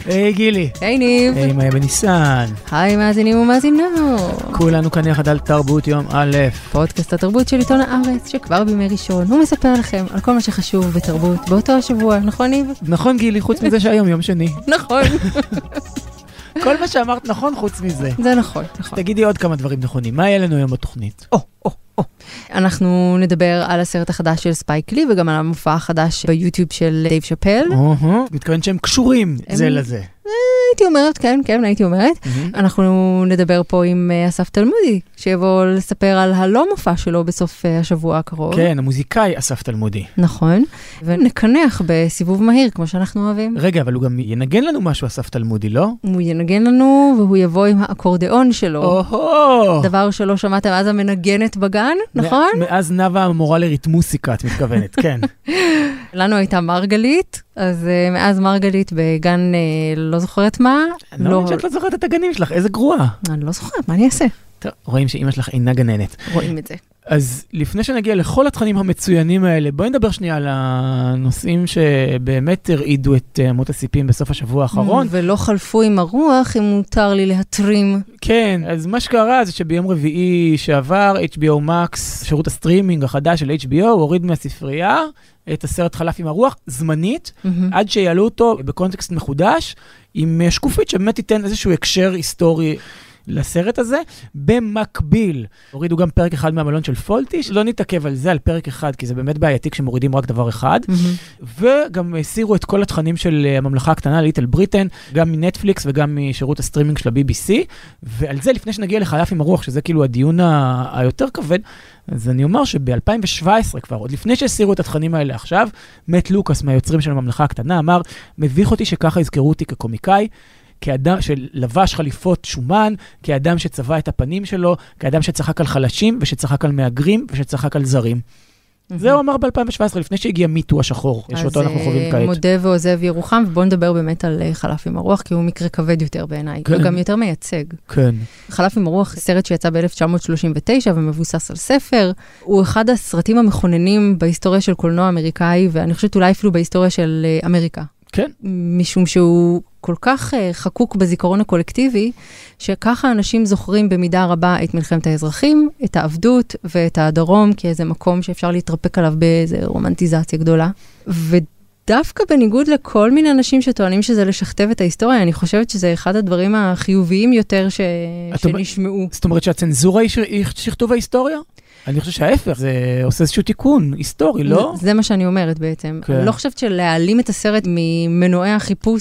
היי גילי. היי ניב. היי מאיה בניסן. היי מאזינים ומאזינות. כולנו כאן יחד על תרבות יום א'. פודקאסט התרבות של עיתון הארץ, שכבר בימי ראשון הוא מספר לכם על כל מה שחשוב בתרבות באותו השבוע, נכון ניב? נכון גילי, חוץ מזה שהיום יום שני. נכון. כל מה שאמרת נכון חוץ מזה. זה נכון, נכון. תגידי עוד כמה דברים נכונים. מה יהיה לנו היום בתוכנית? אנחנו נדבר על הסרט החדש של ספייק לי, וגם על המופע החדש ביוטיוב של דייב שאפל. מתכוון שהם קשורים זה לזה. הייתי אומרת, כן, הייתי אומרת. אנחנו נדבר פה עם אסף תלמודי, שיבוא לספר על הלא מופע שלו בסוף השבוע הקרוב. כן, המוזיקאי אסף תלמודי. נכון, ונקנח בסיבוב מהיר, כמו שאנחנו אוהבים. רגע, אבל הוא גם ינגן לנו משהו, אסף תלמודי, לא? הוא ינגן לנו, והוא יבוא עם האקורדיאון שלו. דבר שלא שמעתם, אז המנגנת בגן, נכון? מאז נאווה המורה לריתמוסיקה, את מתכוונת, כן. לנו הייתה מרגלית, אז מאז מרגלית בגן לא זוכרת מה. אני לא שאת לא זוכרת את הגנים שלך, איזה גרועה. אני לא זוכרת, מה אני אעשה? טוב, רואים שאמא שלך אינה גננת. רואים את זה. אז לפני שנגיע לכל התכנים המצוינים האלה, בואי נדבר שנייה על הנושאים שבאמת הרעידו את אמות הסיפים בסוף השבוע האחרון. ולא חלפו עם הרוח, אם מותר לי להתרים. כן, אז מה שקרה זה שביום רביעי שעבר, HBO Max, שירות הסטרימינג החדש של HBO, הוריד מהספרייה את הסרט חלף עם הרוח, זמנית, עד שיעלו אותו בקונטקסט מחודש, עם שקופית שבאמת תיתן איזשהו הקשר היסטורי לסרט הזה. במקביל, הורידו גם פרק אחד מהמלון של פולטי, שלא נתעכב על זה, על פרק אחד, כי זה באמת בעייתי כשמורידים רק דבר אחד. וגם הסירו את כל התכנים של הממלכה הקטנה, ליטל בריטן, גם מנטפליקס וגם משירות הסטרימינג של ה-BBC. ועל זה, לפני שנגיע לחלף עם הרוח, שזה כאילו הדיון היותר כבד, אז אני אומר שב-2017 כבר, עוד לפני שהסירו את התכנים האלה עכשיו, מאט לוקאס מהיוצרים של הממלכה הקטנה אמר, מביך אותי שככה יזכרו אותי כקומיקאי, כאדם שלבש חליפות שומן, כאדם שצבע את הפנים שלו, כאדם שצחק על חלשים ושצחק על מהגרים ושצחק על זרים. זה הוא אמר ב-2017, לפני שהגיע מיטו השחור, שאותו אנחנו חווים כעת. אז מודה ועוזב ירוחם, ובואו נדבר באמת על חלף עם הרוח, כי הוא מקרה כבד יותר בעיניי, וגם יותר מייצג. כן. חלף עם הרוח, סרט שיצא ב-1939 ומבוסס על ספר, הוא אחד הסרטים המכוננים בהיסטוריה של קולנוע אמריקאי, ואני חושבת אולי אפילו בהיסטוריה של אמריקה. כן. משום שהוא כל כך חקוק בזיכרון הקולקטיבי, שככה אנשים זוכרים במידה רבה את מלחמת האזרחים, את העבדות ואת הדרום, כאיזה מקום שאפשר להתרפק עליו באיזה רומנטיזציה גדולה. ודווקא בניגוד לכל מיני אנשים שטוענים שזה לשכתב את ההיסטוריה, אני חושבת שזה אחד הדברים החיוביים יותר שנשמעו. זאת אומרת שהצנזורה היא שכתוב ההיסטוריה? אני חושב שההפך, זה עושה איזשהו תיקון היסטורי, לא? זה מה שאני אומרת בעצם. אני לא חושבת שלהעלים את הסרט ממנועי החיפוש...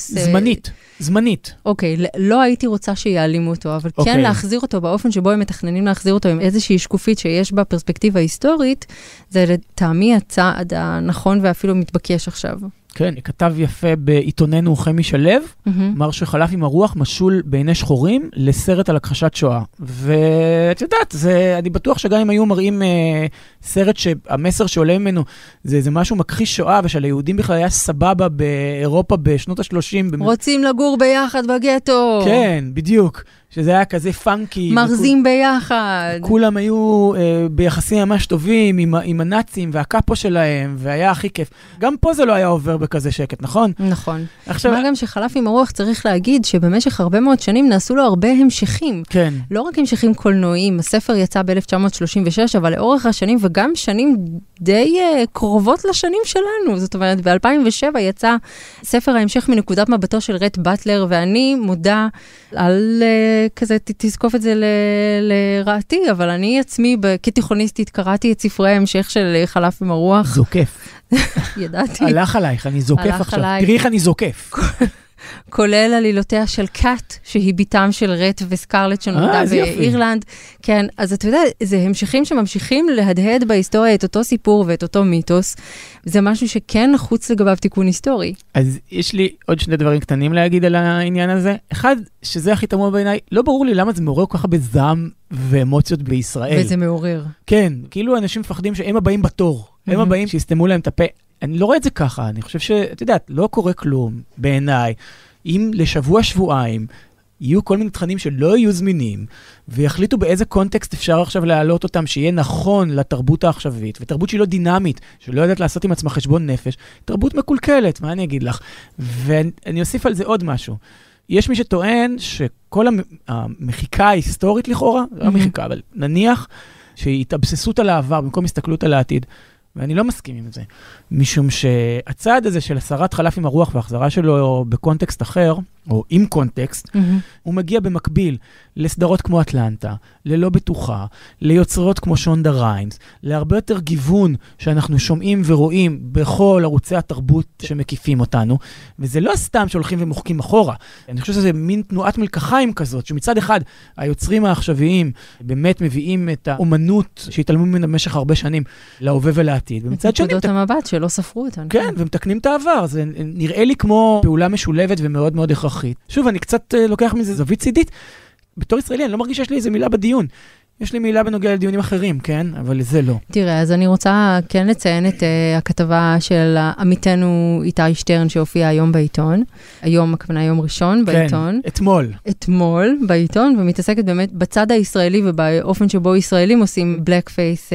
זמנית. אוקיי, לא הייתי רוצה שיעלימו אותו, אבל כן להחזיר אותו באופן שבו הם מתכננים להחזיר אותו עם איזושהי שקופית שיש בה פרספקטיבה היסטורית, זה לטעמי הצעד הנכון ואפילו מתבקש עכשיו. כן, כתב יפה בעיתוננו חמי שלו, אמר שחלף עם הרוח משול בעיני שחורים לסרט על הכחשת שואה. ואת יודעת, אני בטוח שגם אם היו מראים סרט שהמסר שעולה ממנו זה איזה משהו מכחיש שואה, ושליהודים בכלל היה סבבה באירופה בשנות ה-30. רוצים לגור ביחד בגטו. כן, בדיוק. שזה היה כזה פאנקי. מרזים ביחד. כולם היו ביחסים ממש טובים עם הנאצים והקאפו שלהם, והיה הכי כיף. גם פה זה לא היה עובר בכזה שקט, נכון? נכון. עכשיו... מה גם שחלף עם הרוח צריך להגיד שבמשך הרבה מאוד שנים נעשו לו הרבה המשכים. כן. לא רק המשכים קולנועיים, הספר יצא ב-1936, אבל לאורך השנים, וגם שנים די קרובות לשנים שלנו. זאת אומרת, ב-2007 יצא ספר ההמשך מנקודת מבטו של רט באטלר, ואני מודה על... כזה, תזקוף את זה לרעתי, אבל אני עצמי, כתיכוניסטית, קראתי את ספרי ההמשך של חלף עם הרוח. זוקף. ידעתי. הלך עלייך, אני זוקף עכשיו. תראי איך אני זוקף. כולל עלילותיה של קאט, שהיא ביתם של רט וסקרלט שנולדה באירלנד. כן, אז אתה יודע, זה המשכים שממשיכים להדהד בהיסטוריה את אותו סיפור ואת אותו מיתוס. זה משהו שכן נחוץ לגביו תיקון היסטורי. אז יש לי עוד שני דברים קטנים להגיד על העניין הזה. אחד, שזה הכי תמוה בעיניי, לא ברור לי למה זה מעורר כל כך בזעם ואמוציות בישראל. וזה מעורר. כן, כאילו אנשים מפחדים שהם הבאים בתור. הם הבאים שיסתמו להם את הפה. אני לא רואה את זה ככה, אני חושב שאת יודעת, לא קורה כלום בעיניי, אם לשבוע-שבועיים יהיו כל מיני תכנים שלא יהיו זמינים, ויחליטו באיזה קונטקסט אפשר עכשיו להעלות אותם, שיהיה נכון לתרבות העכשווית, ותרבות שהיא לא דינמית, שלא יודעת לעשות עם עצמה חשבון נפש, תרבות מקולקלת, מה אני אגיד לך? ואני אוסיף על זה עוד משהו. יש מי שטוען שכל המחיקה ההיסטורית לכאורה, לא המחיקה, אבל נניח שהיא התאבססות על העבר במקום הסתכלות על העתיד. ואני לא מסכים עם זה, משום שהצעד הזה של הסרת חלף עם הרוח והחזרה שלו בקונטקסט אחר, או עם קונטקסט, הוא מגיע במקביל לסדרות כמו אטלנטה, ללא בטוחה, ליוצרות כמו שונדה ריימס, להרבה יותר גיוון שאנחנו שומעים ורואים בכל ערוצי התרבות שמקיפים אותנו, וזה לא סתם שהולכים ומוחקים אחורה. אני חושב שזה מין תנועת מלקחיים כזאת, שמצד אחד היוצרים העכשוויים באמת מביאים את האומנות שהתעלמו ממנה במשך הרבה שנים להווה ולעתיד, ומצד שני... נקודות המבט שלא ספרו אותן. כן, ומתקנים את העבר. זה נראה לי כמו פעולה משולבת ומאוד מאוד הכרחית. שוב, אני קצת לוקח מזה זווית צידית. בתור ישראלי, אני לא מרגיש שיש לי איזה מילה בדיון. יש לי מילה בנוגע לדיונים אחרים, כן? אבל זה לא. תראה, אז אני רוצה כן לציין את הכתבה של עמיתנו איתי שטרן שהופיע היום בעיתון. היום, הכוונה יום ראשון בעיתון. כן, אתמול. אתמול בעיתון, ומתעסקת באמת בצד הישראלי ובאופן שבו ישראלים עושים בלק פייס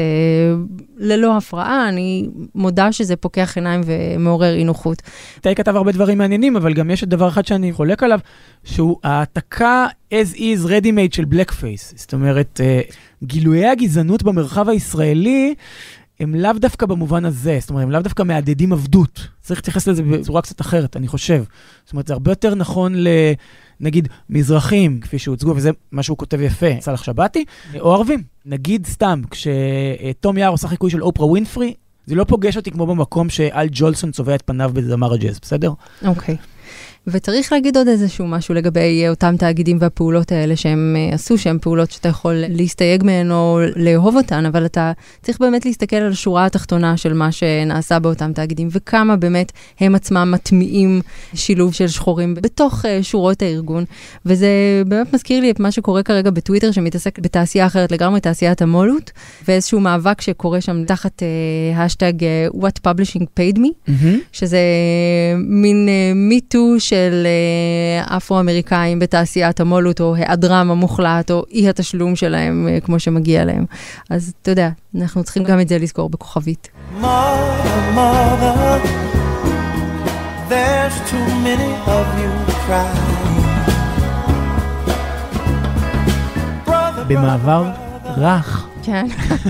ללא הפרעה. אני מודה שזה פוקח עיניים ומעורר אי-נוחות. איתי כתב הרבה דברים מעניינים, אבל גם יש דבר אחד שאני חולק עליו, שהוא העתקה as is ready made של בלק פייס. זאת אומרת, גילויי הגזענות במרחב הישראלי, הם לאו דווקא במובן הזה, זאת אומרת, הם לאו דווקא מעדדים עבדות. צריך להתייחס לזה בצורה קצת אחרת, אני חושב. זאת אומרת, זה הרבה יותר נכון נגיד, מזרחים, כפי שהוצגו, וזה מה שהוא כותב יפה, סלח שבתי, או ערבים. נגיד סתם, כשתום יער עושה חיקוי של אופרה ווינפרי, זה לא פוגש אותי כמו במקום שאל ג'ולסון צובע את פניו בזמר הג'אז, בסדר? אוקיי. וצריך להגיד עוד איזשהו משהו לגבי אותם תאגידים והפעולות האלה שהם עשו, שהן פעולות שאתה יכול להסתייג מהן או לאהוב אותן, אבל אתה צריך באמת להסתכל על השורה התחתונה של מה שנעשה באותם תאגידים, וכמה באמת הם עצמם מטמיעים שילוב של שחורים בתוך שורות הארגון. וזה באמת מזכיר לי את מה שקורה כרגע בטוויטר, שמתעסק בתעשייה אחרת לגמרי, תעשיית המולות, ואיזשהו מאבק שקורה שם תחת השטג What Publishing Paid Me, שזה מין מיטו של אפרו-אמריקאים בתעשיית המולות, או היעדרם המוחלט, או אי התשלום שלהם כמו שמגיע להם. אז אתה יודע, אנחנו צריכים גם את זה לזכור בכוכבית. Mother, there's too many of you crying. במעבר רך. כן.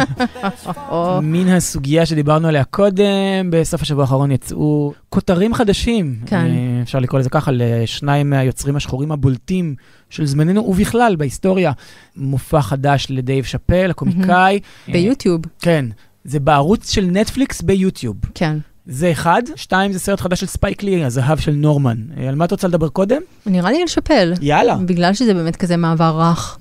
מן הסוגיה שדיברנו עליה קודם, בסוף השבוע האחרון יצאו כותרים חדשים. כן. אפשר לקרוא לזה ככה, לשניים מהיוצרים השחורים הבולטים של זמננו, ובכלל בהיסטוריה, מופע חדש לדייב שאפל, הקומיקאי. ביוטיוב. כן. זה בערוץ של נטפליקס ביוטיוב. כן. זה אחד. 2, זה סרט חדש של ספייק לי, הזהב של נורמן. על מה את רוצה לדבר קודם? נראה לי על שאפל. יאללה. בגלל שזה באמת כזה מעבר רך.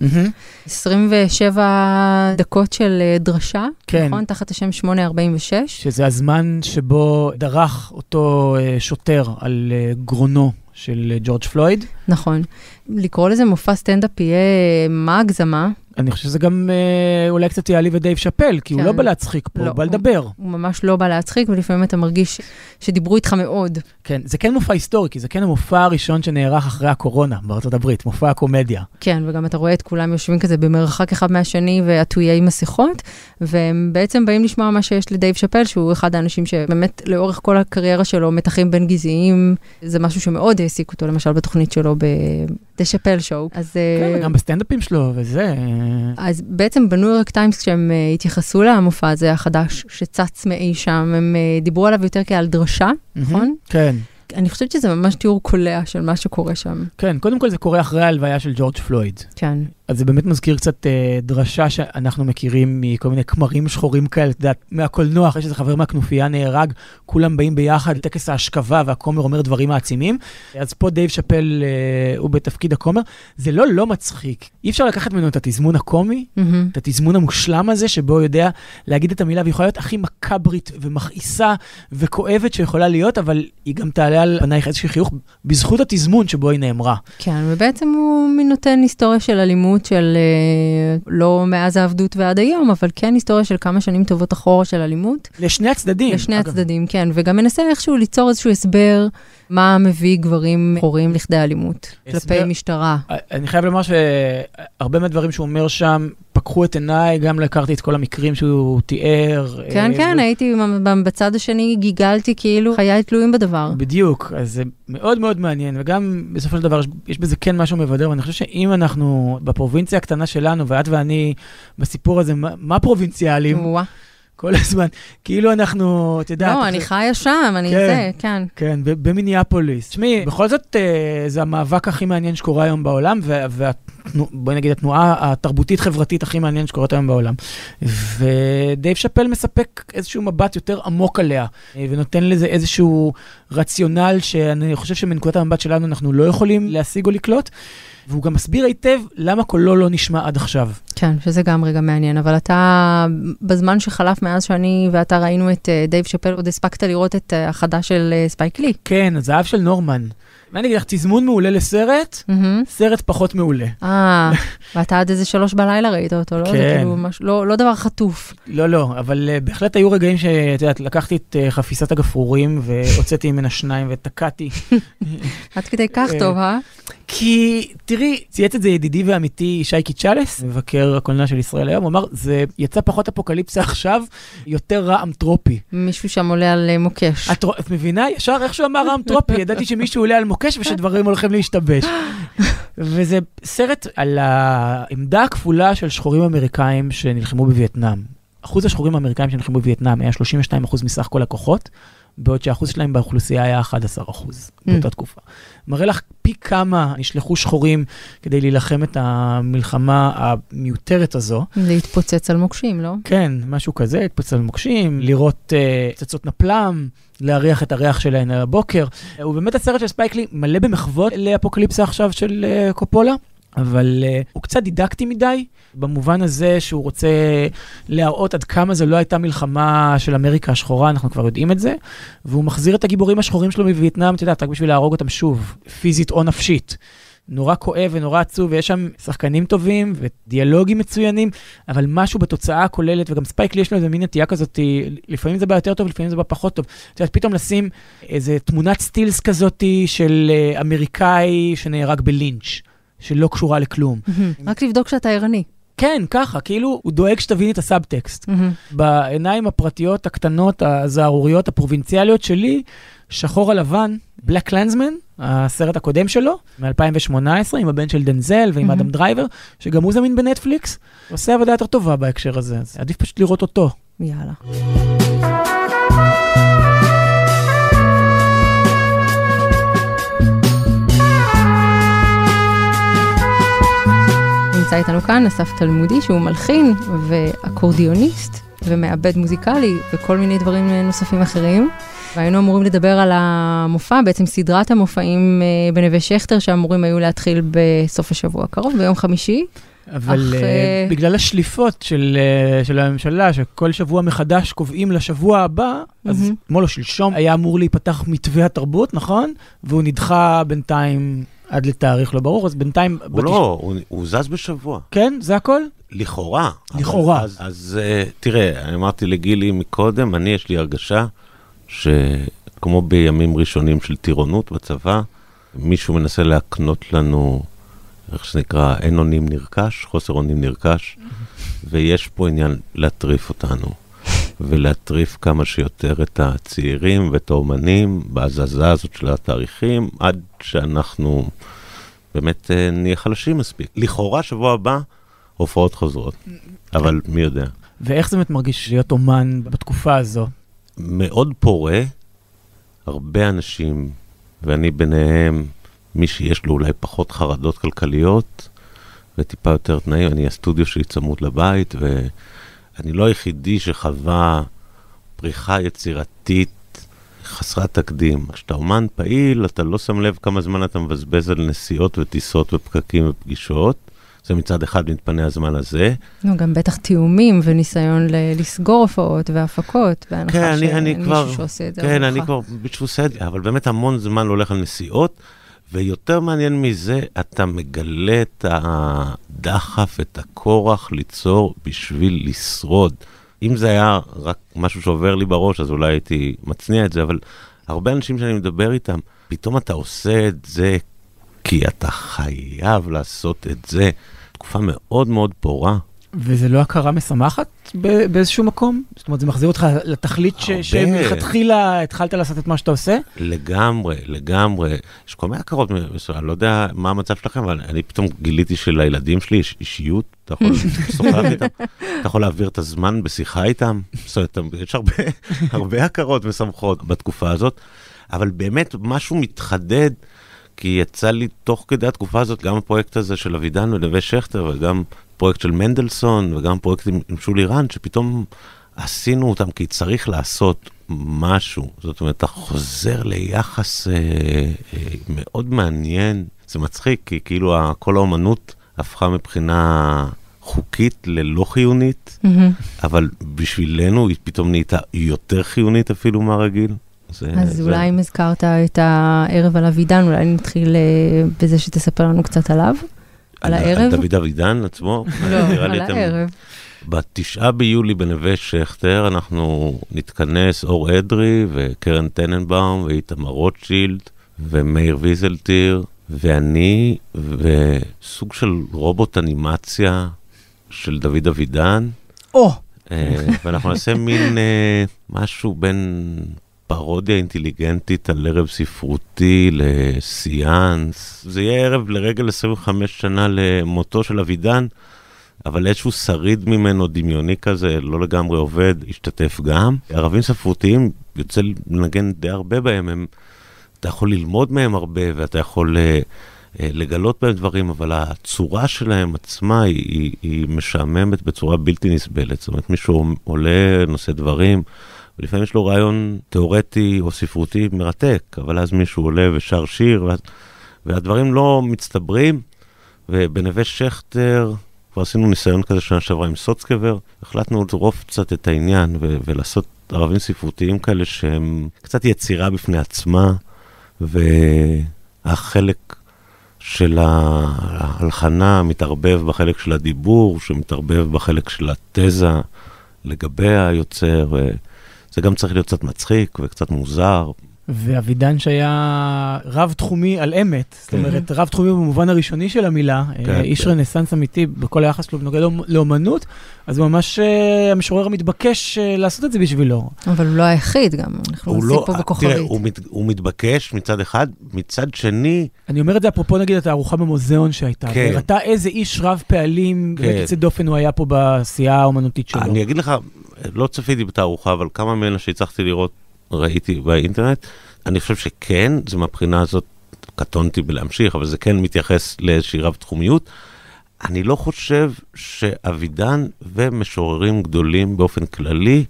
27 דקות של דרשה, כן. נכון? תחת השם 846. שזה הזמן שבו דרך אותו שוטר על גרונו של ג'ורג' פלויד. נכון. לקרוא לזה מופע סטנדאפ יהיה מה הגזמה? אני חושב שזה גם אולי קצת יעליב את דייב שאפל, כי הוא לא בא להצחיק פה, הוא בא לדבר. הוא ממש לא בא להצחיק, ולפעמים אתה מרגיש שדיברו איתך מאוד. כן, זה כן מופע היסטורי, כי זה כן המופע הראשון שנערך אחרי הקורונה בארצות הברית, מופע הקומדיה. כן, וגם אתה רואה את כולם יושבים כזה במרחק אחד מהשני, ועטויי מסכות, והם בעצם באים לשמוע מה שיש לדייב שאפל, שהוא אחד האנשים שבאמת לאורך כל הקריירה שלו מתחים בין גזעיים, זה משהו שמאוד העסיק אותו, למשל בתוכנית שלו ב-The Chappelle Show. כן, וגם בסטנדאפים שלו, וזה... אז בעצם בניו יורק טיימס, כשהם התייחסו למופע הזה החדש, שצץ מאי שם, הם דיברו עליו יותר כעל דרשה, נכון? כן. אני חושבת שזה ממש תיאור קולע של מה שקורה שם. כן, קודם כל זה קורה אחרי ההלוויה של ג'ורג' פלויד. כן. אז זה באמת מזכיר קצת דרשה שאנחנו מכירים מכל מיני כמרים שחורים כאלה, אתה יודע, מהקולנוע, אחרי שזה חבר מהכנופיה נהרג, כולם באים ביחד לטקס ההשכבה, והכומר אומר דברים מעצימים. אז פה דייב שאפל הוא בתפקיד הכומר. זה לא מצחיק. אי אפשר לקחת ממנו את התזמון הקומי, את התזמון המושלם הזה, שבו הוא יודע להגיד את המילה, והיא יכולה להיות הכי מקברית ומכעיסה וכואבת שיכולה להיות, אבל היא גם תעלה על פנייך איזושהי חיוך בזכות התזמון שבו היא נאמרה. כן, ובעצם הוא נותן היסטוריה של אלימות אלימות של לא מאז העבדות ועד היום, אבל כן היסטוריה של כמה שנים טובות אחורה של אלימות. לשני הצדדים. לשני הצדדים, כן. וגם מנסה איכשהו ליצור איזשהו הסבר מה מביא גברים חורים לכדי אלימות, כלפי משטרה. אני חייב לומר שהרבה מהדברים שהוא אומר שם, פקחו את עיניי, גם להכרתי את כל המקרים שהוא תיאר. כן, כן, הייתי בצד השני, גיגלתי כאילו חיי תלויים בדבר. בדיוק, אז זה מאוד מאוד מעניין, וגם בסופו של דבר יש בזה כן משהו מבדר, ואני חושב שאם אנחנו בפרובינציה הקטנה שלנו, ואת ואני בסיפור הזה, מה פרובינציאלים? כל הזמן, כאילו אנחנו, אתה יודע... לא, אני חיה שם, אני זה, כן. כן, במיניאפוליס. תשמעי, בכל זאת, זה המאבק הכי מעניין שקורה היום בעולם, בואי נגיד, התנועה התרבותית-חברתית הכי מעניין שקורית היום בעולם. ודייב שאפל מספק איזשהו מבט יותר עמוק עליה, ונותן לזה איזשהו רציונל שאני חושב שמנקודת המבט שלנו אנחנו לא יכולים להשיג או לקלוט, והוא גם מסביר היטב למה קולו לא נשמע עד עכשיו. כן, שזה גם רגע מעניין, אבל אתה, בזמן שחלף מאז שאני ואתה ראינו את דייב שאפל, עוד הספקת לראות את החדש של ספייק לי. כן, הזהב של נורמן. ואני אגיד לך, תזמון מעולה לסרט, סרט פחות מעולה. ואתה עד איזה 3 בלילה ראית אותו, לא? כן. לא דבר חטוף. לא, אבל בהחלט היו רגעים שאת יודעת, לקחתי את חפיסת הגפרורים, והוצאתי ממנה 2 ותקעתי. עד כדי כך טוב, כי, תראי, צייץ את זה ידידי ואמיתי שייקי צ'אלס, מבקר הקולנוע של ישראל היום, הוא אמר, זה יצא פחות אפוקליפסה עכשיו, יותר רעם טרופי. מישהו שם עולה על מוקש. את מבינה? ישר איך שהוא אמר רעם טרופי, ידעתי שמישהו עולה על מוקש ושדברים הולכים להשתבש. וזה סרט על העמדה הכפולה של שחורים אמריקאים שנלחמו בווייטנאם. אחוז השחורים האמריקאים שנלחמו בווייטנאם היה 32% מסך כל הכוחות, בעוד שהאחוז שלהם באוכלוסייה היה 11% באותה תקופה. מראה לך פי כמה נשלחו שחורים כדי להילחם את המלחמה המיותרת הזו. להתפוצץ על מוקשים, לא? כן, משהו כזה, להתפוצץ על מוקשים, לראות פצצות נפלם, להריח את הריח שלהן על הבוקר. הוא באמת הסרט של ספייק לי מלא במחוות לאפוקליפסה עכשיו של קופולה, אבל הוא קצת דידקטי מדי, במובן הזה שהוא רוצה להראות עד כמה זו לא הייתה מלחמה של אמריקה השחורה, אנחנו כבר יודעים את זה, והוא מחזיר את הגיבורים השחורים שלו מווייטנאם, אתה יודע, רק בשביל להרוג אותם שוב, פיזית או נפשית. נורא כואב ונורא עצוב, ויש שם שחקנים טובים ודיאלוגים מצוינים, אבל משהו בתוצאה הכוללת, וגם ספייק לי יש לו איזה מין נטייה כזאת, לפעמים זה בא יותר טוב, לפעמים זה בא פחות טוב. אתה יודע, פתאום לשים איזה תמונת סטילס כזאת של אמריקאי שנהרג בלינץ', שלא קשורה לכלום. רק לבדוק שאתה ערני. כן, ככה, כאילו הוא דואג שתבין את הסאבטקסט. בעיניים הפרטיות הקטנות, הזערוריות, הפרובינציאליות שלי, שחור על לבן, בלק קלנסמן, הסרט הקודם שלו, מ-2018, עם הבן של דנזל ועם אדם דרייבר, שגם הוא זמין בנטפליקס, עושה עבודה יותר טובה בהקשר הזה, אז עדיף פשוט לראות אותו. יאללה. נמצא איתנו כאן אסף תלמודי, שהוא מלחין ואקורדיוניסט ומעבד מוזיקלי וכל מיני דברים נוספים אחרים. והיינו אמורים לדבר על המופע, בעצם סדרת המופעים בנווה שכתר, שאמורים היו להתחיל בסוף השבוע הקרוב, ביום חמישי. אבל בגלל השליפות של הממשלה, שכל שבוע מחדש קובעים לשבוע הבא, אז כמו לא שלשום, היה אמור להיפתח מתווה התרבות, נכון? והוא נדחה בינתיים עד לתאריך לא ברור, אז בינתיים... הוא זז בשבוע. כן? זה הכל? לכאורה. לכאורה. אז תראה, אני אמרתי לגילי מקודם, יש לי הרגשה שכמו בימים ראשונים של טירונות בצבא, מישהו מנסה להקנות לנו, איך שנקרא, אין אונים נרכש, חוסר אונים נרכש, ויש פה עניין להטריף אותנו, ולהטריף כמה שיותר את הצעירים ואת האומנים, בהזזה הזאת של התאריכים, עד שאנחנו באמת נהיה חלשים מספיק. לכאורה שבוע הבא, הופעות חוזרות, אבל מי יודע. ואיך זה מרגיש להיות אומן בתקופה הזו? מאוד פורה, הרבה אנשים, ואני ביניהם, מי שיש לו אולי פחות חרדות כלכליות, וטיפה יותר תנאים, הסטודיו שלי צמוד לבית, ואני לא היחידי שחווה פריחה יצירתית חסרת תקדים. כשאתה אומן פעיל, אתה לא שם לב כמה זמן אתה מבזבז על נסיעות וטיסות ופקקים ופגישות, זה מצד אחד מתפנה הזמן הזה. גם בטח תיאומים וניסיון לסגור הופעות והפקות, בהנחה שאין מישהו שעושה את זה. כן, אני כבר בשביל עושה את זה, אבל באמת המון זמן הולך על נסיעות, ויותר מעניין מזה, אתה מגלה את הדחף, את הכורח ליצור בשביל לשרוד. אם זה היה רק משהו שעובר לי בראש, אז אולי הייתי מצניע את זה, אבל הרבה אנשים שאני מדבר איתם, פתאום אתה עושה את זה, כי אתה חייב לעשות את זה. תקופה מאוד מאוד פורה. וזה לא הכרה משמחת באיזשהו מקום? זאת אומרת, זה מחזיר אותך לתכלית שמלכתחילה התחלת לעשות את מה שאתה עושה? לגמרי, לגמרי. יש כל מיני הכרות, אני לא יודע מה המצב שלכם, אבל אני פתאום גיליתי שלילדים שלי יש אישיות, אתה יכול לשוחח איתם, אתה יכול להעביר את הזמן בשיחה איתם, זאת אומרת, יש הרבה הכרות משמחות בתקופה הזאת, אבל באמת משהו מתחדד, כי יצא לי תוך כדי התקופה הזאת, גם הפרויקט הזה של אבידן ונווה שכטר, וגם פרויקט של מנדלסון, וגם פרויקט עם שולי רן, שפתאום עשינו אותם, כי צריך לעשות משהו. זאת אומרת, אתה חוזר ליחס מאוד מעניין. זה מצחיק, כי כאילו כל האומנות הפכה מבחינה חוקית ללא חיונית, אבל בשבילנו היא פתאום נהייתה יותר חיונית אפילו מהרגיל. אז אולי אם הזכרת את הערב על אבידן, אולי נתחיל בזה שתספר לנו קצת עליו, על הערב. על דוד אבידן עצמו? לא, על הערב. ב9 ביולי בנווה שכטר אנחנו נתכנס אור אדרי וקרן טננבאום ואיתמר רוטשילד ומאיר ויזלטיר ואני וסוג של רובוט אנימציה של דוד אבידן. ואנחנו נעשה מין משהו בין פרודיה אינטליגנטית על ערב ספרותי לסיאנס. זה יהיה ערב לרגל 25 שנה למותו של אבידן, אבל איזשהו שריד ממנו דמיוני כזה, לא לגמרי עובד, השתתף גם. ערבים ספרותיים יוצא לנגן די הרבה בהם, אתה יכול ללמוד מהם הרבה ואתה יכול לגלות בהם דברים, אבל הצורה שלהם עצמה היא משעממת בצורה בלתי נסבלת. זאת אומרת, מישהו עולה, נושא דברים, ולפעמים יש לו רעיון תיאורטי או ספרותי מרתק, אבל אז מישהו עולה ושר שיר, והדברים לא מצטברים, ובנווה שכטר, כבר עשינו ניסיון כזה שנה שעברה עם סוצקבר, החלטנו לזרוף קצת את העניין, ולעשות ערבים ספרותיים כאלה שהם קצת יצירה בפני עצמה, והחלק של ההלחנה מתערבב בחלק של הדיבור, שמתערבב בחלק של התזה לגבי היוצר, זה גם צריך להיות קצת מצחיק וקצת מוזר. ואבידן שהיה רב תחומי על אמת, זאת אומרת, רב תחומי במובן הראשוני של המילה, איש רנסנס אמיתי בכל היחס שלו בנוגע לאומנות, אז ממש המשורר מתבקש לעשות את זה בשבילו. אבל הוא לא היחיד גם, אנחנו נעשים פה בכוכבית. תראה, הוא מתבקש מצד אחד, מצד שני... אני אומר את זה אפרופו נגיד את הארוחה במוזיאון שהייתה, וראתה איזה איש רב פעלים, יוצא דופן הוא היה פה בעשייה האומנותית שלו. אני אגיד לך, לא צפיתי בתערוכה, אבל כמה ממנה שהצלחתי לראות, ראיתי באינטרנט, אני חושב שכן, זה מהבחינה הזאת, קטונתי בלהמשיך, אבל זה כן מתייחס לאיזושהי רב תחומיות. אני לא חושב שאבידן ומשוררים גדולים באופן כללי,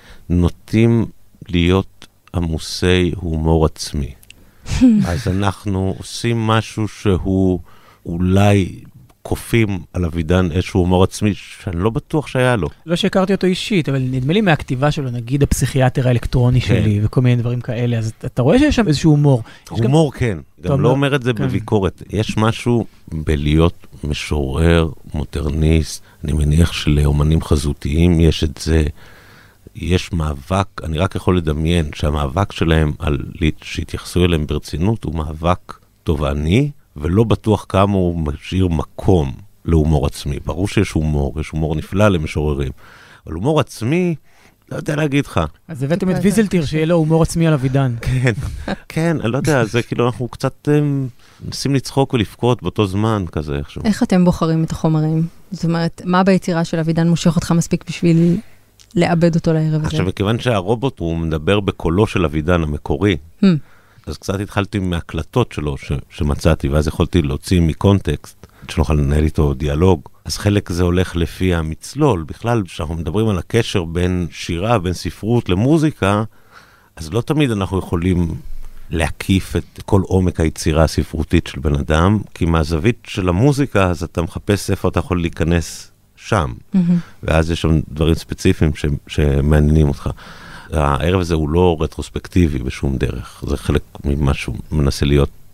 נוטים להיות עמוסי הומור עצמי. אז אנחנו עושים משהו שהוא אולי קופים על אבידן איזשהו הומור עצמי, שאני לא בטוח שהיה לו. לא שהכרתי אותו אישית, אבל נדמה לי מהכתיבה שלו, נגיד הפסיכיאטר האלקטרוני שלי, וכל מיני דברים כאלה, אז אתה רואה שיש שם איזשהו הומור. הומור כן, גם לא אומר את זה בביקורת. יש משהו בלהיות משורר, מודרניסט, אני מניח שלאומנים חזותיים יש את זה, יש מאבק, אני רק יכול לדמיין שהמאבק שלהם שהתייחסו אליהם ברצינות הוא מאבק תובעני, ולא בטוח כמה הוא משאיר מקום להומור עצמי. ברור שיש הומור, יש הומור נפלא למשוררים, אבל הומור עצמי, לא יודע להגיד לך. אז הבאתם את ויזלטיר שיהיה לו הומור עצמי על אבידן. כן, כן, אני לא יודע, זה כאילו אנחנו קצת נסים לצחוק ולפקות באותו זמן כזה איכשהו. איך אתם בוחרים את החומרים? זאת אומרת, מה ביצירה של אבידן מושך אותך מספיק בשביל לאבד אותו לערב הזה? עכשיו, מכיוון שהרובוט הוא מדבר בקולו של אבידן המקורי, אז קצת התחלתי מהקלטות שלו שמצאתי, ואז יכולתי להוציא מקונטקסט, שנוכל לנהל איתו דיאלוג. אז חלק זה הולך לפי המצלול. בכלל, כשאנחנו מדברים על הקשר בין שירה, בין ספרות למוזיקה, אז לא תמיד אנחנו יכולים להקיף את כל עומק היצירה הספרותית של בן אדם, כי מהזווית של המוזיקה, אז אתה מחפש איפה אתה יכול להיכנס שם. ואז יש שם דברים ספציפיים שמעניינים אותך. הערב הזה הוא לא רטרוספקטיבי בשום דרך, זה חלק ממשהו, מנסה להיות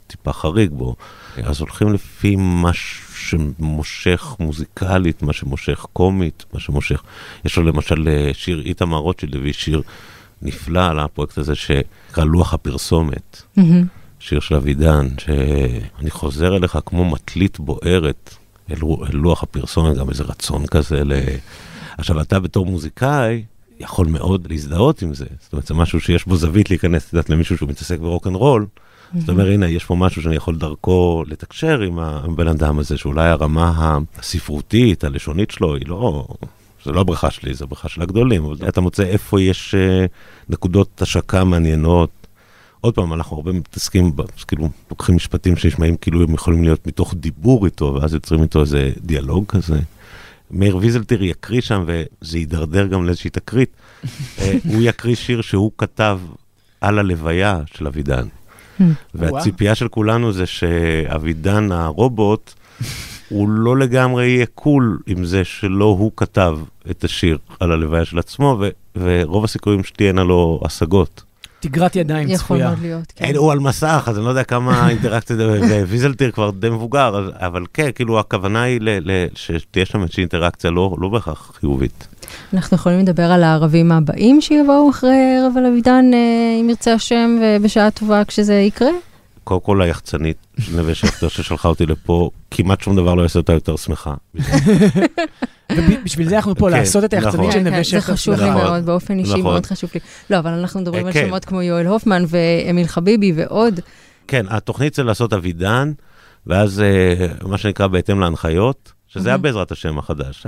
טיפה חריג בו. אז הולכים לפי מה שמושך מוזיקלית, מה שמושך קומית, מה שמושך. יש לו למשל שיר איתמר רוטשילד, הביא שיר נפלא על הפרויקט הזה שקרא לוח הפרסומת. שיר של אבידן, שאני חוזר אליך כמו מטלית בוערת, אל לוח הפרסומת, גם איזה רצון כזה עכשיו, אתה בתור מוזיקאי, יכול מאוד להזדהות עם זה. זאת אומרת, זה משהו שיש בו זווית להיכנס, לדעת למישהו שהוא מתעסק ברוק-אנד-רול. זאת אומרת, הנה, יש פה משהו שאני יכול דרכו לתקשר עם הבן אדם הזה, שאולי הרמה הספרותית, הלשונית שלו, היא לא... זה לא הברכה שלי, זה הברכה של הגדולים. אבל אתה מוצא איפה יש נקודות השקה מעניינות. עוד פעם, אנחנו הרבה מתעסקים, כאילו, לוקחים משפטים שנשמעים כאילו הם יכולים להיות מתוך דיבור איתו, ואז יוצרים איתו איזה דיאלוג כזה. מאיר ויזלטיר יקריא שם, וזה יידרדר גם לאיזושהי תקרית. הוא יקריא שיר שהוא כתב על הלוויה של אבידן. והציפייה של כולנו זה שאבידן הרובוט, הוא לא לגמרי יהיה קול עם זה שלא הוא כתב את השיר על הלוויה של עצמו, ורוב הסיכויים שתהיינה לו השגות. תגרת ידיים צפויה. יכול מאוד להיות, כן. הוא על מסך, אז אני לא יודע כמה אינטראקציה, וויזלטיר כבר די מבוגר, אבל כן, כאילו הכוונה היא שתהיה שם איזושהי אינטראקציה לא בהכרח חיובית. אנחנו יכולים לדבר על הערבים הבאים שיבואו אחרי ערב על אבידן, אם ירצה השם, ובשעה טובה כשזה יקרה? קודם כל היחצנית של נווה שכטר ששלחה אותי לפה, כמעט שום דבר לא יעשה אותה יותר שמחה. ובשביל זה אנחנו פה לעשות את היחצנית של נווה שכטר. זה חשוב לי מאוד, באופן אישי מאוד חשוב לי. לא, אבל אנחנו מדברים על שמות כמו יואל הופמן ואמיל חביבי ועוד. כן, התוכנית זה לעשות אבידן, ואז מה שנקרא בהתאם להנחיות, שזה היה בעזרת השם החדש.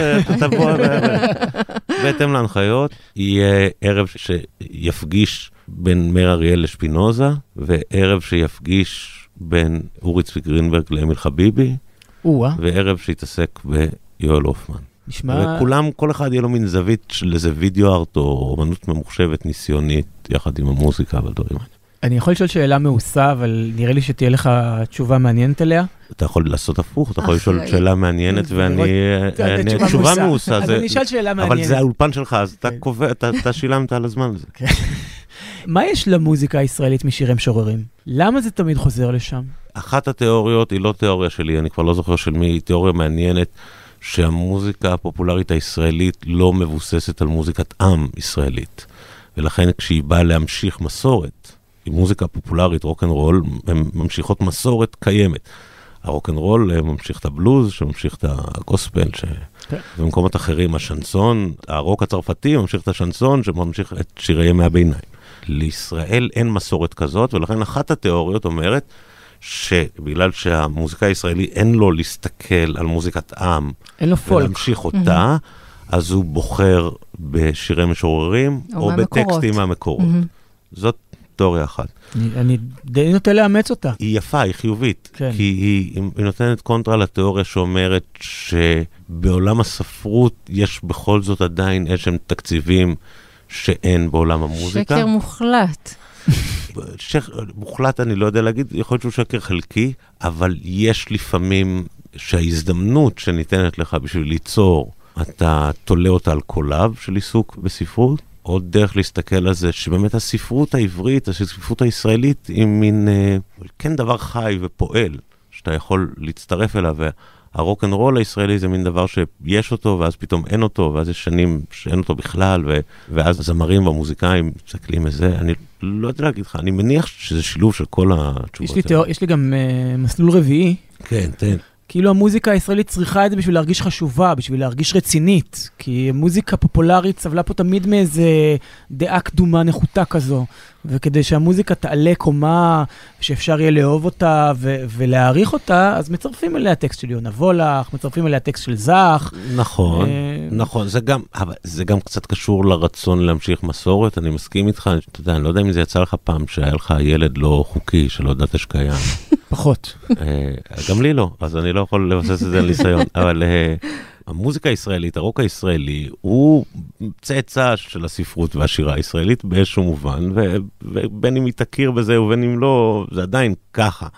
בהתאם להנחיות, יהיה ערב שיפגיש בין מאיר אריאל לשפינוזה, וערב שיפגיש בין אורי צבי גרינברג לאמיל חביבי, וערב שיתעסק ביואל הופמן. וכולם, כל אחד יהיה לו מין זווית של איזה וידאו ארט או אומנות ממוחשבת ניסיונית, יחד עם המוזיקה והדברים האלה. אני יכול לשאול שאלה מעושה, אבל נראה לי שתהיה לך תשובה מעניינת עליה. אתה יכול לעשות הפוך, אתה יכול לשאול שאלה מעניינת, ואני תשובה מעושה. אז אני אשאל שאלה מעניינת. אבל זה האולפן שלך, אז אתה שילמת על הזמן הזה. מה יש למוזיקה הישראלית משירי משוררים? למה זה תמיד חוזר לשם? אחת התיאוריות היא לא תיאוריה שלי, אני כבר לא זוכר של מי, היא תיאוריה מעניינת, שהמוזיקה הפופולרית הישראלית לא מבוססת על מוזיקת עם ישראלית. ולכן כשהיא באה להמשיך מסורת, עם מוזיקה פופולרית, רוק-אנד-רול, הן ממשיכות מסורת קיימת. הרוק-אנד-רול ממשיך את הבלוז, שממשיך את הגוספל, ובמקומות אחרים השנסון, הרוק הצרפתי ממשיך את השנסון, שממשיך את שירי ימי הביניים. לישראל אין מסורת כזאת, ולכן אחת התיאוריות אומרת, שבגלל שהמוזיקה הישראלי אין לו להסתכל על מוזיקת עם, אין לו פולק. ולהמשיך אותה, אז הוא בוחר בשירי משוררים, או בטקסטים מהמקורות. זאת תיאוריה אחת. אני די נוטה לאמץ אותה. היא יפה, היא חיובית, כי היא נותנת קונטרה לתיאוריה שאומרת שבעולם הספרות יש בכל זאת עדיין איזשהם תקציבים שאין בעולם המוזיקה. שקר מוחלט. מוחלט אני לא יודע להגיד, יכול להיות שהוא שקר חלקי, אבל יש לפעמים שההזדמנות שניתנת לך בשביל ליצור, אתה תולה אותה על קולב של עיסוק בספרות, עוד דרך להסתכל על זה, שבאמת הספרות העברית, הספרות הישראלית, היא מין, כן דבר חי ופועל, שאתה יכול להצטרף אליו, והרוק-אנד-רול הישראלי זה מין דבר שיש אותו, ואז פתאום אין אותו, ואז יש שנים שאין אותו בכלל, ואז הזמרים והמוזיקאים מסתכלים איזה, אני לא יודע להגיד לך, אני מניח שזה שילוב של כל התשובות. יש לי גם מסלול רביעי. כן, תן. כאילו המוזיקה הישראלית צריכה את זה בשביל להרגיש חשובה, בשביל להרגיש רצינית, כי מוזיקה פופולרית סבלה פה תמיד מאיזה דעה קדומה נחותה כזו, וכדי שהמוזיקה תעלה קומה, שאפשר יהיה לאהוב אותה ולהעריך אותה, אז מצרפים אליה טקסט של יונה וולך, מצרפים אליה טקסט של זך. נכון, נכון, זה גם קצת קשור לרצון להמשיך מסורת, אני מסכים איתך, אתה יודע, אני לא יודע אם זה יצא לך פעם שהיה לך ילד לא חוקי, שלא יודעת שקיים. פחות. גם לי לא, אז אני לא יכול לבסס את זה על ניסיון, אבל המוזיקה הישראלית, הרוק הישראלי, הוא צאצא של הספרות והשירה הישראלית באיזשהו מובן, ובין אם היא תכיר בזה ובין אם לא, זה עדיין ככה.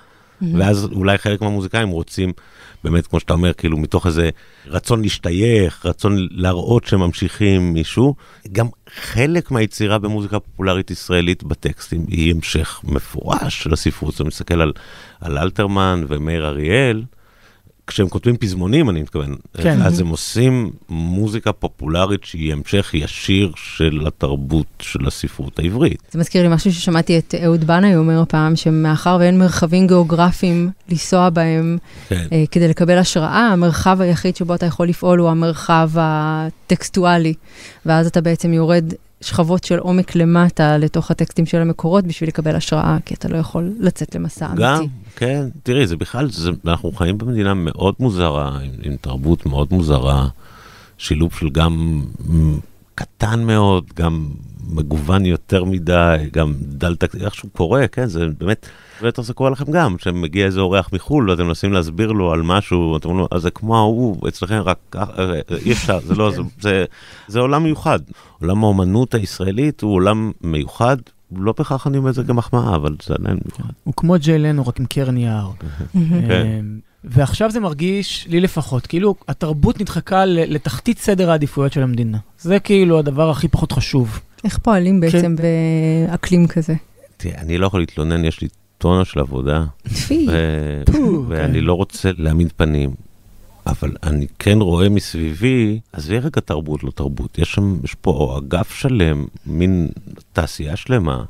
ואז אולי חלק מהמוזיקאים רוצים, באמת, כמו שאתה אומר, כאילו, מתוך איזה רצון להשתייך, רצון להראות שממשיכים מישהו, גם חלק מהיצירה במוזיקה פופולרית ישראלית בטקסטים, היא המשך מפורש של הספרות. זאת אומרת, מסתכל על אלתרמן ומאיר אריאל, כשהם כותבים פזמונים, אני מתכוון, כן. אז הם עושים מוזיקה פופולרית שהיא המשך ישיר של התרבות של הספרות העברית. זה מזכיר לי משהו ששמעתי את אהוד בנאי אומר פעם, שמאחר ואין מרחבים גיאוגרפיים לנסוע בהם, כן. כדי לקבל השראה, המרחב היחיד שבו אתה יכול לפעול הוא המרחב הטקסטואלי, ואז אתה בעצם יורד שכבות של עומק למטה לתוך הטקסטים של המקורות בשביל לקבל השראה, כי אתה לא יכול לצאת למסע אמיתי. גם, כן, תראי, זה בכלל, אנחנו חיים במדינה מאוד מוזרה, עם תרבות מאוד מוזרה, שילוב של גם קטן מאוד, גם מגוון יותר מדי, גם דלת, איכשהו קורה, כן, זה באמת, ואתה זה קורה לכם גם, שמגיע איזה אורח מחול, ואתם מנסים להסביר לו על משהו, אתם אומרים לו, אז זה כמו ההוא, אצלכם רק, אי אפשר, זה לא, זה עולם מיוחד. עולם האומנות הישראלית הוא עולם מיוחד, לא בכך אני אומר את זה כמחמאה, אבל זה עדיין מיוחד. הוא כמו ג'יי לנו, רק עם קרן יער. ועכשיו זה מרגיש, לי לפחות, כאילו התרבות נדחקה לתחתית סדר העדיפויות של המדינה. זה כאילו הדבר הכי פחות חשוב. איך פועלים בעצם באקלים כזה? תראה, אני לא יכול להתלונן, יש לי טונה של עבודה, ואני לא רוצה להעמיד פנים, אבל אני כן רואה מסביבי, אז זה רגע תרבות, לא תרבות. יש פה אגף שלם, מין תעשייה שלמה,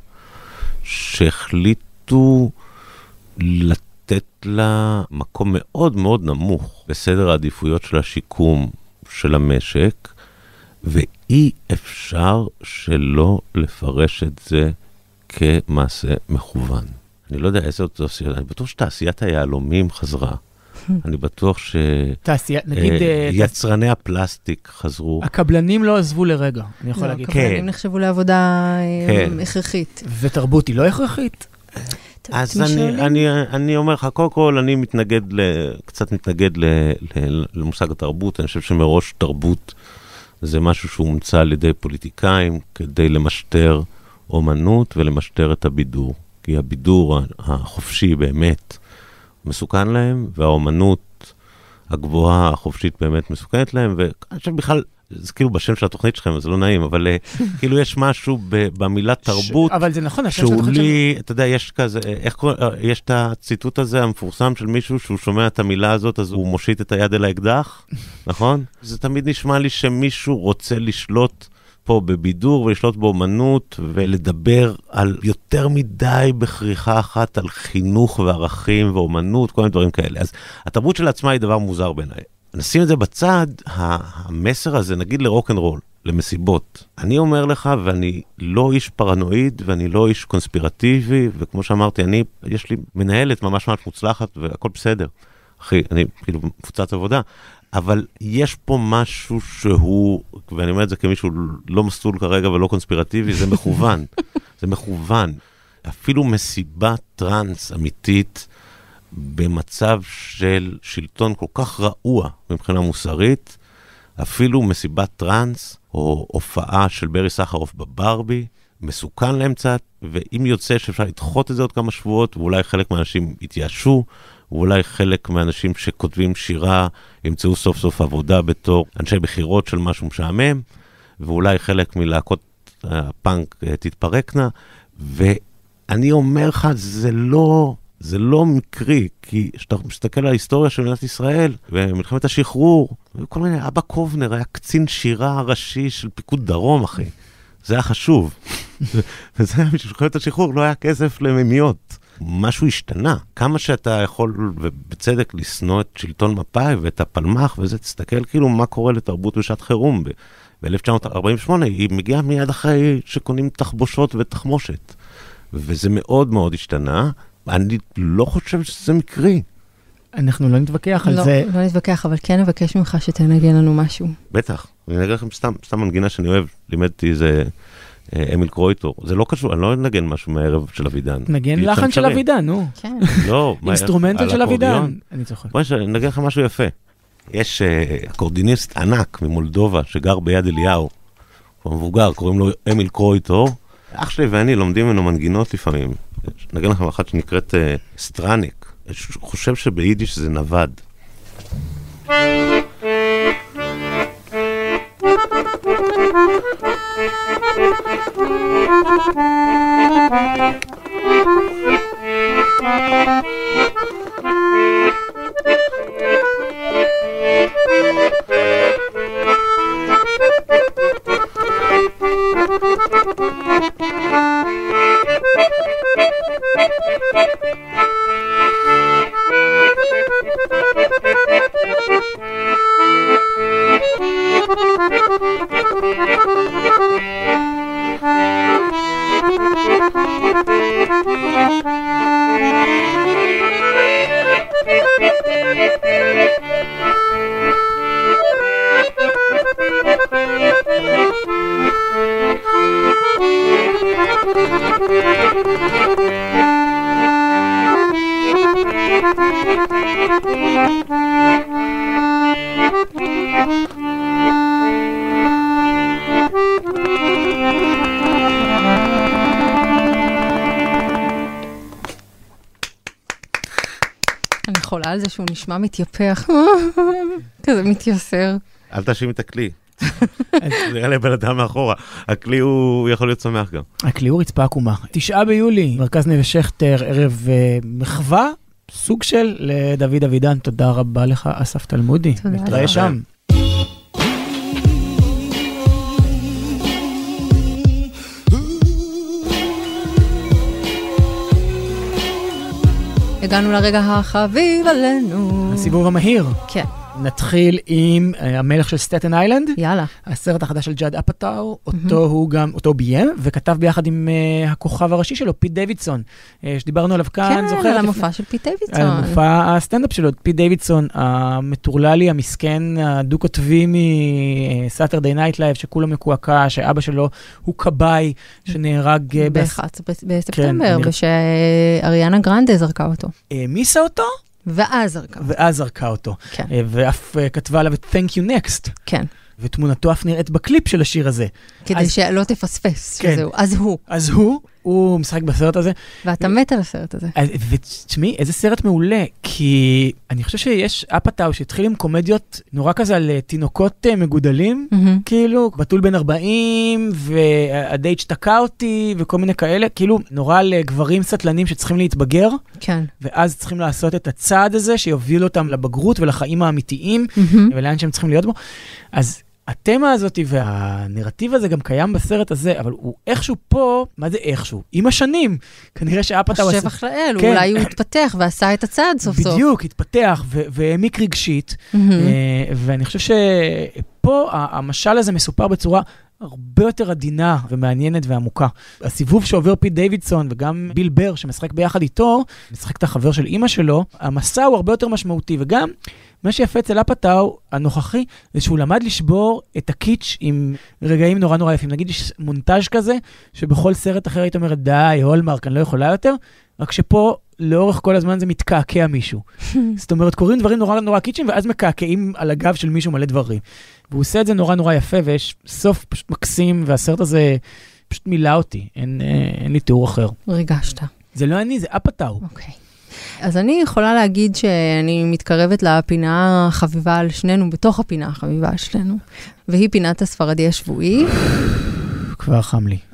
שהחליטו לתת לה מקום מאוד מאוד נמוך בסדר העדיפויות של השיקום של המשק, ואי אפשר שלא לפרש את זה כמעשה מכוון. אני לא יודע איזה עוד תעשייה, אני בטוח שתעשיית היהלומים חזרה. אני בטוח שיצרני הפלסטיק חזרו. הקבלנים לא עזבו לרגע, אני יכול להגיד. הקבלנים נחשבו לעבודה הכרחית. ותרבות היא לא הכרחית? אז אני אומר לך, קודם כל אני קצת מתנגד למושג התרבות. אני חושב שמראש תרבות זה משהו שהוא הומצא על ידי פוליטיקאים כדי למשטר אומנות ולמשטר את הבידור. כי הבידור החופשי באמת מסוכן להם, והאומנות הגבוהה החופשית באמת מסוכנת להם, ואני חושב בכלל, זה כאילו בשם של התוכנית שלכם, זה לא נעים, אבל כאילו יש משהו במילה תרבות, אבל זה נכון, שהוא לי, אתה יודע, יש כזה, יש את הציטוט הזה המפורסם של מישהו, שהוא שומע את המילה הזאת, אז הוא מושיט את היד אל האקדח, נכון? זה תמיד נשמע לי שמישהו רוצה לשלוט פה בבידור ולשלוט באומנות ולדבר על יותר מדי בכריכה אחת על חינוך וערכים ואומנות, כל מיני דברים כאלה. אז התרבות של עצמה היא דבר מוזר בעיניי. נשים את זה בצד, המסר הזה, נגיד לרוק'נ'רול, למסיבות. אני אומר לך, ואני לא איש פרנואיד, ואני לא איש קונספירטיבי, וכמו שאמרתי, יש לי מנהלת ממש מוצלחת, והכל בסדר. אחי, אני כאילו מפוצץ עבודה, אבל יש פה משהו שהוא, ואני אומר את זה כמישהו לא מסלול כרגע ולא קונספירטיבי, זה מכוון. זה מכוון. אפילו מסיבת טרנס אמיתית, במצב של שלטון כל כך רעוע מבחינה מוסרית, אפילו מסיבת טרנס, או הופעה של ברי סחרוף בברבי, מסוכן להם קצת, ואם יוצא שאפשר לדחות את זה עוד כמה שבועות, ואולי חלק מהאנשים יתייאשו, ואולי חלק מהאנשים שכותבים שירה, ימצאו סוף סוף עבודה בתור אנשי בחירות של משהו משעמם, ואולי חלק מלהקות הפאנק תתפרקנה, ואני אומר לך, זה לא מקרי, כי כשאתה מסתכל על ההיסטוריה של מדינת ישראל, ומלחמת השחרור, וכל מיני, אבא קובנר היה קצין שירה ראשי של פיקוד דרום, אחי. זה היה חשוב. וזה היה מלחמת השחרור, לא היה כסף למימיות. משהו השתנה. כמה שאתה יכול, ובצדק, לסנוע את שלטון מפא"י ואת הפלמ"ח, וזה, תסתכל כאילו מה קורה לתרבות בשעת חירום. ב-1948 היא מגיעה מיד אחרי שקונים תחבושות ותחמושת. וזה מאוד מאוד השתנה. אני לא חושב שזה מקרי. אנחנו לא נתווכח על זה. לא נתווכח, אבל כן נבקש ממך שתנגן לנו משהו. בטח. אני נגן לכם סתם מנגינה שאני אוהב. לימדתי איזה אמיל קרויטור. זה לא קשור, אני לא נגן משהו מהערב של אבידן. נגן לחן של אבידן, נו. כן. לא. אינסטרומנטל של אבידן. אני צוחק. בואי נגן לכם משהו יפה. יש אקורדיניסט ענק ממולדובה שגר ביד אליהו. הוא מבוגר, קוראים לו אמיל קרויטור. אח שלי ואני לומדים ממנו מנגינות לפעמים. נגן לכם אחת שנקראת סטרניק. חושב שביידיש זה נבד. אני חולה על זה שהוא נשמע מתייפח, כזה מתייסר. אל תאשים את הכלי. נראה לי בן אדם מאחורה. הכלי הוא יכול להיות שמח גם. הכלי הוא רצפה עקומה. 9 ביולי, מרכז נווה שכטר, ערב מחווה, סוג של לדוד אבידן. תודה רבה לך, אסף תלמודי. נתראה שם. הגענו לרגע החביב עלינו. הסיבוב המהיר. כן. נתחיל עם המלך של סטטן איילנד. יאללה. הסרט החדש של ג'אד אפאטאו, אותו ביים, וכתב ביחד עם הכוכב הראשי שלו, פיט דיווידסון, שדיברנו עליו כאן, זוכר? כן, על המופע של פיט דיווידסון. על המופע הסטנדאפ שלו, פיט דיווידסון, המטורללי, המסכן, הדו-כותבי מסאטרדיי נייט לייב, שכולם מקועקע, שאבא שלו הוא קבאי, שנהרג בספטמבר, ושאריאנה גרנדה זרקה אותו. מיסה אותו? ואז זרקה אותו. כן. ואף כתבה עליו את Thank You Next. כן. ותמונתו אף נראית בקליפ של השיר הזה. כדי שלא תפספס. כן. אז הוא משחק בסרט הזה. ואתה מת על הסרט הזה. ותשמעי, איזה סרט מעולה, כי אני חושב שיש אפאטאו שהתחיל עם קומדיות נורא כזה על תינוקות מגודלים, כאילו, בתול בן 40, והדייט שתקע אותי, וכל מיני כאלה, כאילו, נורא על גברים סטלנים שצריכים להתבגר, כן. ואז צריכים לעשות את הצעד הזה, שיוביל אותם לבגרות ולחיים האמיתיים, ולאן שהם צריכים להיות בו. אז התמה הזאת והנרטיב הזה גם קיים בסרט הזה, אבל הוא איכשהו פה, מה זה איכשהו? עם השנים. כנראה שאפאטאו... השבח לאל, אולי הוא התפתח ועשה את הצעד סוף סוף. בדיוק, התפתח והעמיק רגשית, ואני חושב שפה המשל הזה מסופר בצורה הרבה יותר עדינה ומעניינת ועמוקה. הסיבוב שעובר פיט דיווידסון וגם ביל בר שמשחק ביחד איתו, משחק את החבר של אמא שלו, המסע הוא הרבה יותר משמעותי, וגם מה שיפה אצל אפאטאו הנוכחי, זה שהוא למד לשבור את הקיץ' עם רגעים נורא נורא יפים. נגיד יש מונטאז' כזה, שבכל סרט אחר היית אומרת, די, הולמרק, אני לא יכולה יותר, רק שפה לאורך כל הזמן זה מתקעקע מישהו. זאת אומרת, קוראים דברים נורא נורא קיצ'ים, ואז מקעקעים על הגב של מישהו מלא דברים. והוא עושה את זה נורא נורא יפה, ויש סוף פשוט מקסים, והסרט הזה פשוט מילא אותי. אין לי תיאור אחר. ריגשת. זה לא אני, זה אפאטאו. אוקיי. אז אני יכולה להגיד שאני מתקרבת לפינה החביבה על שנינו, בתוך הפינה החביבה על שנינו, והיא פינת הספרדי השבועי. כבר חם לי.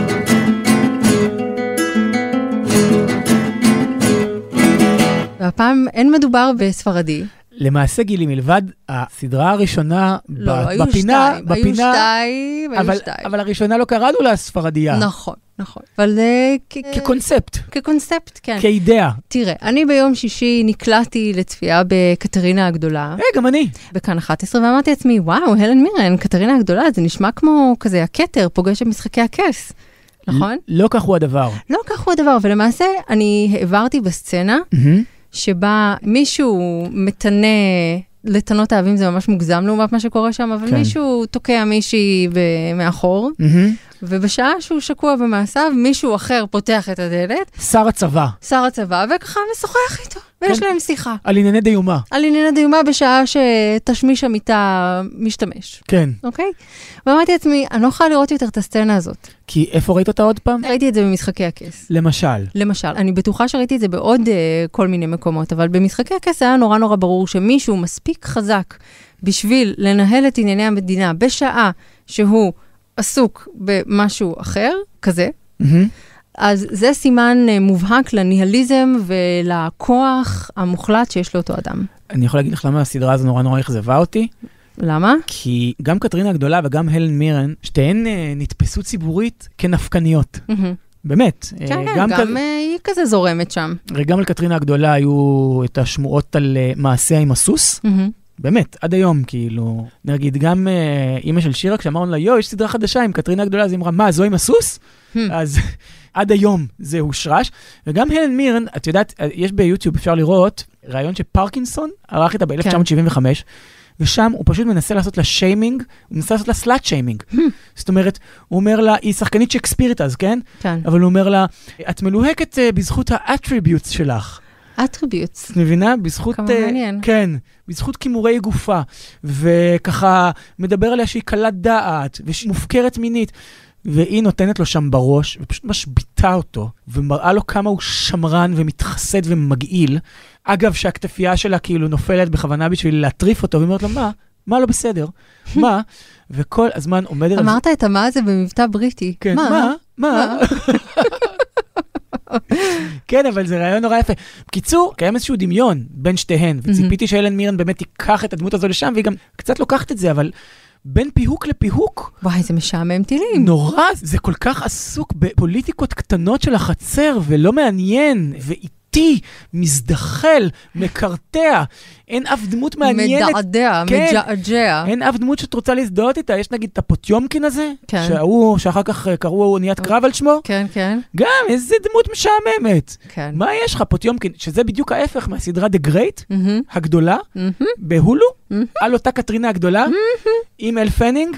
והפעם אין מדובר בספרדי. למעשה גילי, מלבד הסדרה הראשונה בפינה, היו שתיים. אבל הראשונה לא קראנו לה ספרדיה. נכון. אבל כקונספט. כקונספט, כן. כאידאה. תראה, אני ביום שישי נקלעתי לצפייה בקטרינה הגדולה. גם אני. בכאן 11, ואמרתי לעצמי, וואו, הלן מירן, קטרינה הגדולה, זה נשמע כמו כזה הכתר, פוגש במשחקי הכס. נכון? לא כך הוא הדבר. לא כך הוא הדבר, ולמעשה אני העברתי בסצנה, שבה מישהו מתנה, לתנות האהבים זה ממש מוגזם לעומת מה שקורה שם, אבל מישהו תוקע מישהי מאחור, ובשעה שהוא שקוע במעשיו, מישהו אחר פותח את הדלת. שר הצבא. שר הצבא, וככה משוחח איתו. ויש להם שיחה. על ענייני דיומה. על ענייני דיומה בשעה שתשמיש המיטה משתמש. כן. אוקיי? ואמרתי לעצמי, אני לא יכולה לראות יותר את הסצנה הזאת. כי איפה ראית אותה עוד פעם? ראיתי את זה במשחקי הכס. למשל. אני בטוחה שראיתי את זה בעוד כל מיני מקומות, אבל במשחקי הכס היה נורא נורא ברור שמישהו מספיק חזק בשביל לנהל את ענייני המדינה בשעה שהוא עסוק במשהו אחר, כזה. אז זה סימן מובהק לניהליזם ולכוח המוחלט שיש לאותו אדם. אני יכול להגיד לך למה הסדרה הזו נורא אכזבה אותי? למה? כי גם קטרינה הגדולה וגם הלן מירן, שתיהן נתפסו ציבורית כנפקניות. באמת. כן, גם היא כזה זורמת שם. גם על קטרינה הגדולה היו את השמועות על מעשיה עם הסוס. באמת, עד היום, כאילו, נגיד, גם אמא של שירה, כשאמרנו לה, יש סדרה חדשה עם קטרינה הגדולה, אז היא אמרה, מה, זו עם הסוס? אז עד היום זה הושרש. וגם הלן מירן, את יודעת, יש ביוטיוב, אפשר לראות, רעיון שפרקינסון ערך איתה ב-1975, ושם הוא פשוט מנסה לעשות לה שיימינג, הוא מנסה לעשות לה סלאט שיימינג. זאת אומרת, הוא אומר לה, היא שחקנית שייקספירית אז, כן? כן. אבל הוא אומר לה, את מלוהקת בזכות האטריביוטס שלך. אטריביוטס. את מבינה? בזכות... כמה מעניין. כן, בזכות כימורי גופה, וככה מדבר עליה שהיא קלת דעת, ושהיא מופקרת מינית, והיא נותנת לו שם בראש, ופשוט משביטה אותו, ומראה לו כמה הוא שמרן ומתחסד ומגעיל. אגב, שהכתפייה שלה כאילו נופלת בכוונה בשביל להטריף אותו, ואומרת לו, מה לא בסדר? מה? וכל הזמן עומד... אמרת את המה הזה במבטא בריטי. כן, מה? כן, אבל זה רעיון נורא יפה. בקיצור, קיים איזשהו דמיון בין שתיהן, וציפיתי שאלן מירן באמת תיקח את הדמות הזו לשם, והיא גם קצת לוקחת את זה, אבל בין פיהוק לפיהוק... וואי, זה משעמם טילים. נורא, זה כל כך עסוק בפוליטיקות קטנות של החצר, ולא מעניין, ואיטי, מזדחל, מקרטע. אין אף דמות מעניינת. מדעדע, מג'עג'ע. אין אף דמות שאת רוצה להזדהות איתה. יש נגיד את הפוטיומקין הזה, כן. שאחר כך קראו אוניית קרב על שמו. כן, כן. גם, איזה דמות משעממת. כן. מה יש לך, פוטיומקין? שזה בדיוק ההפך מהסדרה The Great, הגדולה, בהולו, על אותה קטרינה הגדולה, עם אל פנינג,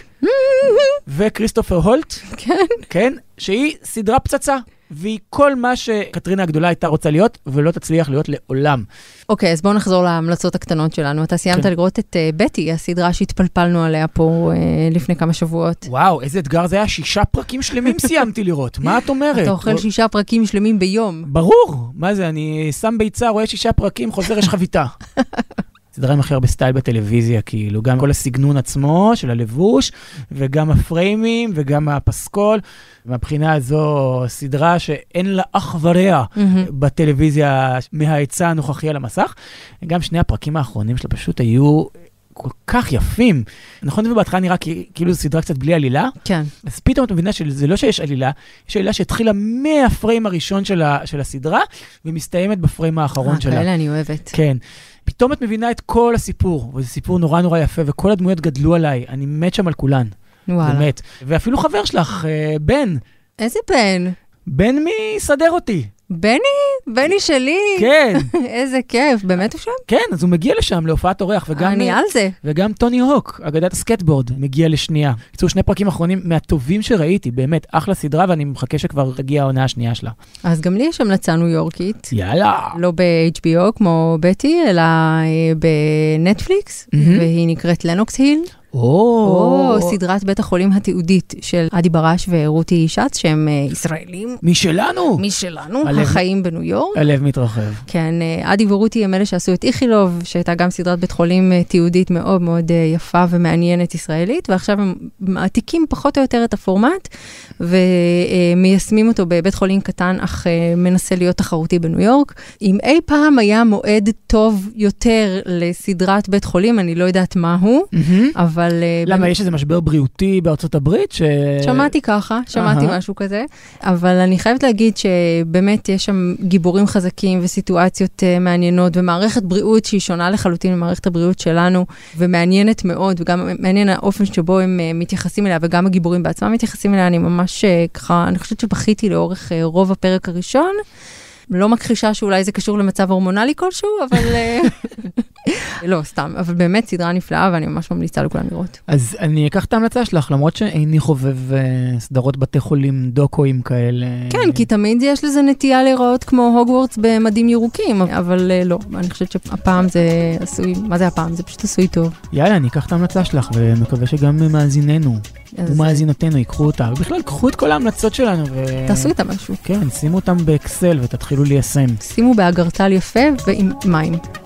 וכריסטופר הולט. כן. כן, שהיא סדרה פצצה. והיא כל מה שקטרינה הגדולה הייתה רוצה להיות, ולא תצליח להיות לעולם. אוקיי, אז בואו נחזור להמלצות הקטנות שלנו. אתה סיימת לראות את בטי, הסדרה שהתפלפלנו עליה פה לפני כמה שבועות. וואו, איזה אתגר זה היה, 6 פרקים שלמים סיימתי לראות. מה את אומרת? אתה אוכל 6 פרקים שלמים ביום. ברור. מה זה, אני שם ביצה, רואה 6 פרקים, חוזר, יש חביתה. סדרה עם הכי הרבה סטייל בטלוויזיה, כאילו, גם כל הסגנון עצמו של הלבוש, וגם הפריימים, וגם הפסקול. מהבחינה הזו, סדרה שאין לה אח ורע בטלוויזיה מההיצע הנוכחי על המסך. גם 2 הפרקים האחרונים שלה פשוט היו כל כך יפים. נכון, ובהתחלה נראה כאילו זו סדרה קצת בלי עלילה. כן. אז פתאום את מבינה שזה לא שיש עלילה, יש עלילה שהתחילה מהפריים הראשון של הסדרה, ומסתיימת בפריים האחרון שלה. כאלה אני אוהבת. כן. פתאום את מבינה את כל הסיפור, וזה סיפור נורא נורא יפה, וכל הדמויות גדלו עליי, אני מת שם על כולן. וואלה. באמת. ואפילו חבר שלך, בן. איזה בן? בן מי יסדר אותי. בני? בני שלי? כן. איזה כיף, באמת הוא שם? כן, אז הוא מגיע לשם להופעת אורח, וגם... אני על זה. וגם טוני הוק, אגדת הסקטבורד, מגיע לשנייה. בקיצור, 2 פרקים אחרונים מהטובים שראיתי, באמת, אחלה סדרה, ואני מחכה שכבר תגיע העונה השנייה שלה. אז גם לי יש המלצה ניו יורקית. יאללה. לא ב-HBO כמו בטי, אלא בנטפליקס, והיא נקראת לנוקס היל. סדרת בית החולים התיעודית של עדי ברש ורותי שץ, שהם ישראלים. משלנו. החיים בניו יורק. הלב מתרחב. כן, עדי ורותי הם אלה שעשו את איכילוב, שהייתה גם סדרת בית חולים תיעודית מאוד מאוד יפה ומעניינת ישראלית, ועכשיו הם מעתיקים פחות או יותר את הפורמט, ומיישמים אותו בבית חולים קטן, אך מנסה להיות תחרותי בניו יורק. אם אי פעם היה מועד טוב יותר לסדרת בית חולים, אני לא יודעת מהו, אבל... למה, יש איזה משבר בריאותי בארצות הברית? שמעתי ככה, שמעתי משהו כזה, אבל אני חייבת להגיד שבאמת יש שם גיבורים חזקים וסיטואציות מעניינות, ומערכת בריאות שהיא שונה לחלוטין ממערכת הבריאות שלנו, ומעניינת מאוד, וגם מעניין האופן שבו הם מתייחסים אליה, וגם הגיבורים בעצמם מתייחסים אליה, אני ממש ככה, אני חושבת שבכיתי לאורך רוב הפרק הראשון, לא מכחישה שאולי זה קשור למצב הורמונלי כלשהו, אבל... לא, סתם, אבל באמת סדרה נפלאה, ואני ממש ממליצה לכולם לראות. אז אני אקח את ההמלצה שלך, למרות שאיני חובב סדרות בתי חולים דוקואים כאלה. כן, כי תמיד יש לזה נטייה להיראות כמו הוגוורטס במדים ירוקים, אבל לא, אני חושבת שהפעם זה עשוי, מה זה הפעם? זה פשוט עשוי טוב. יאללה, אני אקח את ההמלצה שלך, ומקווה שגם מאזיננו ומאזינותינו ייקחו אותה, ובכלל, קחו את כל ההמלצות שלנו. תעשו איתה משהו. כן, שימו אותם באקסל ותתחילו ליישם. שימו באגרטל יפה ועם מים.